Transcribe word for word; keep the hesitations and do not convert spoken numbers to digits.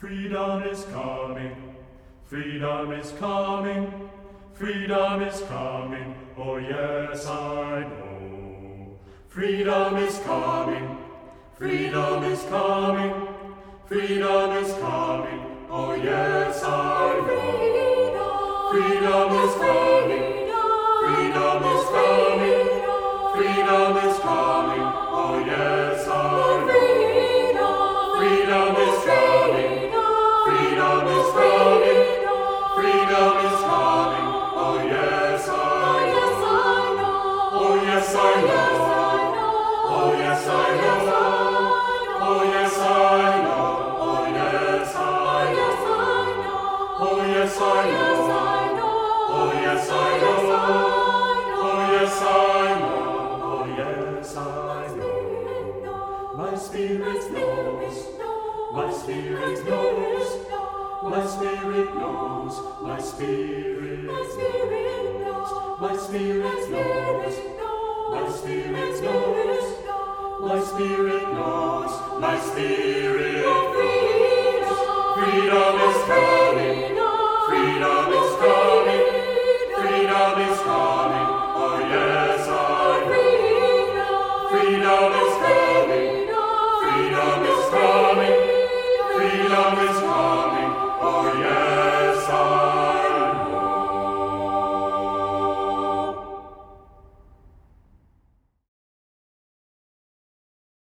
Freedom is coming, freedom is coming, freedom is coming, oh yes I know. Freedom is coming, freedom is coming, freedom is coming, oh yes I know. Freedom is coming, freedom is coming, freedom is coming, oh yes I know. Freedom is coming. Freedom is coming, freedom is coming, oh yes I know, oh yes I know, oh yes I know, oh yes I know, oh yes I know, oh yes I know, oh yes I know, oh yes I know, oh yes I know. My spirit knows, my spirit knows. My spirit knows, my spirit knows, my spirit knows, my spirit knows, my spirit knows, my spirit knows, freedom is coming.